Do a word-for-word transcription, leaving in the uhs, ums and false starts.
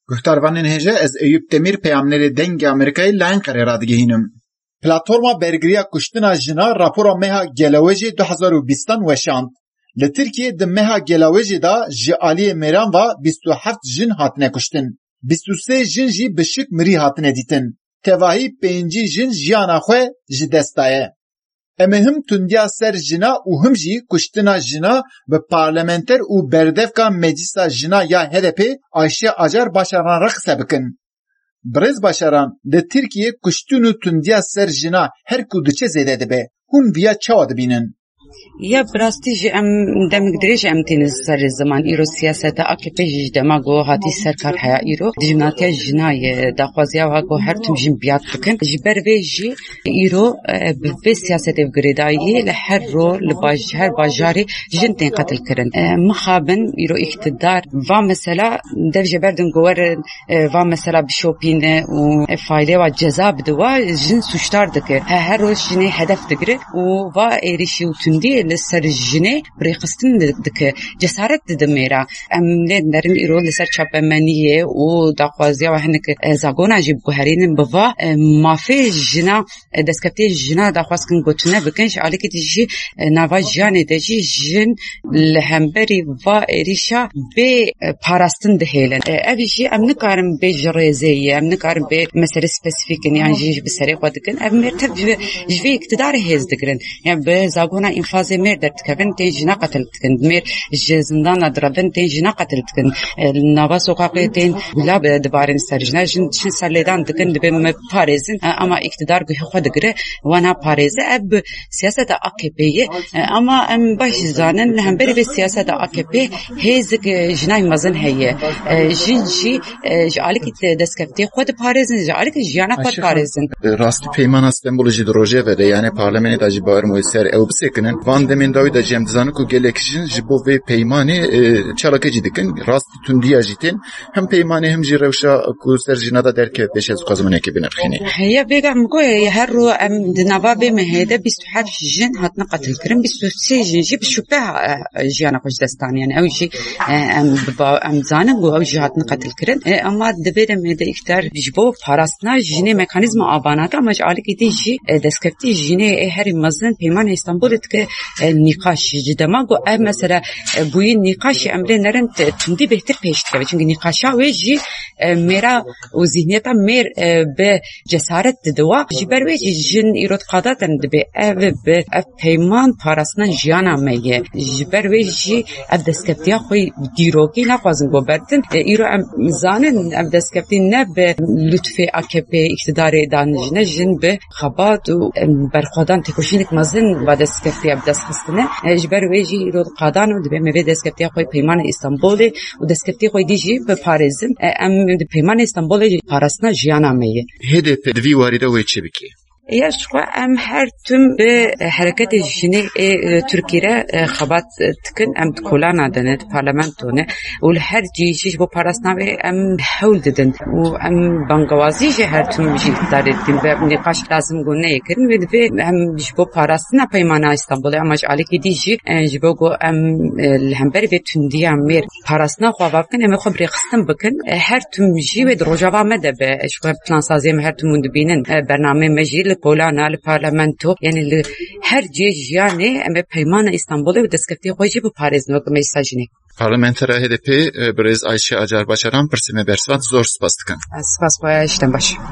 Guhtarvanên hêje ez Eyüp Demir peyamnerê dengê Amerîkayê li Enqereyê radigihînim. Platforma bergiriya kuştina jina rapora meha gelewêjê du hezar û bîstan weşand. Li Tirkiye di meha gelewêjê da ji aliyê mêran ve bîst û heft jin hatine kuştin. bîst û sê jin jî bi şik mirî hatine dîtin. Tevahî pêncî jin jiyana xwe ji dest daye. Em ê him tundiya ser jina û him jî kuştina jina bi parlamenter û berdevka meclisa jina ya H D P Ayşe Acar Başaran re qise bikin. Birêz Başaran, di Tirkiye kuştin û tundiya ser jina her ku diçe zêde dibe. Hûn viya çawa dibînin? Ya براستی جی ام دمک دریج ام تینز سر زمان ایرو سیاست آکیپه جی دماغو هاتی سرکار حیا ایرو جناتی جنای دخوازی و گو هر تم جن بیات بکن جبر وی جی ایرو به سیاست افغریدایی لهر رو لباج هر باجاری جن تین قتل کردن مخابن ایرو اقتدار و مثلا در جبردن گوار و مثلا بشوپین و فایده و جزاب دوا جن سوشتار دکه هر روز جنی هدف دگره و و ایریشی و تندی لسر جنه بريقستن دك جسارت دميرا ام نرن ايرو لسر چاپمنيه او داخوازيا وهنك زاغونا جيب گوهرين بوا ما في جنا دسكتي جنا داخواسكن گوتنه بكنش عليك تجي ناوا جاني دجي جن لهمبري و اريشا به پاراستن دهيلن ابيجي ام نكارم به جريزيه ام نكارم به مساله سبيسيفيك يعني جي بسري خدكن ام مرتب جوي اقتدار هز دگرن يعني به زاغونا انفاز مير درت كفن تيجي نقتل تكن مير زندان دربن تيجي نقتل تكن النوا سوقاقتين لا بدبارن سرجنا جن شن سرليدان تكن بم باريزن اما اقتدار خود غره وانا باريز اب سياسه اكبيه اما ام باش زانن هم بری به سیاست آکپی هزک جنای مزن هیه جنجی جالکی دستکفتی خود پارێزن جالکی جیانا خود پارێزن راستی پیمان استنبول جی دروژه وره یعنی پارلمانی دا جی باور مویسر او بسکنن وان دمین داوی دا جیم دزانه کو گلکشین جی بو و پیمانی چالاکه جی دکن راستی تندیا جیتن هم پیمانی هم جی روشا کو سر جنا دا درک پیش از قازمونه کی بنرخینی هيا بيقع مكو هر رو ام دنوا به مهده بیست و هفت جن هاتنا قتل کرن بیست و سه جن جی بشوبه جیانا خوش دستان يعني او شيء ام ام زانن او جهات قتل کرن اما دبیرم مهده اختار جبو پاراستنا جنی مکانیزم آباناتا مجعل کی دیجی دسکفتی جنی هر مزن پیمان استانبول که نقاش جدما گو ام مثلا بوی نقاش امر نرن تندی بهتر پیش که چون نقاشا وجی میرا و ذهنیتا میر به جسارت دوا جبر وجی جن ایراد قادتن دبی او به پیمان پاراستنا جیانا میگه جبر وجی اف دستکفتیا خوی دیروکی نخوازن گو بردن ایرو ام زانن اف دستکفتی نه به لطف آکپی اقتدار دانجنه جن به خبات و برخوادان تکوشینک مزن و دستکفتی اف دست خستنه جبر ویجی ایرو قادان و دبی موی دستکفتیا خوی پیمان استانبولی و دستکفتی خوی دیجی به پارێزن ام پیمان استانبولی پاراستنا جیانا میه هدف دوی وارده وی چه بکی؟ یا شو ام هر تم به حرکت جنی ترکیه خبات تکن ام کلانا دنت پارلمانتونه و هر جیش با پاراستنامه ام حول دادن و ام بانگوازی جه هر تم جی داریم به نقاش لازم گونه کردن و به ام جبو پاراستنا پیمانه استانبول اماج علیکی دیجی جبو گو ام همبر به تندی امیر پاراستنا خواب کن ام خبری خستم بکن هر تم جی و دروجوا مده به شو پلان سازی هر تم مندبینن برنامه مجیل کولانا لپارلمانتو یعنی هر جیج یعنی ام پیمان استانبول و دستکفتی خویجی bu پارێزن و mesajını. Parlamentera H D P برز Ayşe Acar Başaran pırsime bersvat zor spas dikin. Spas boya işten baş.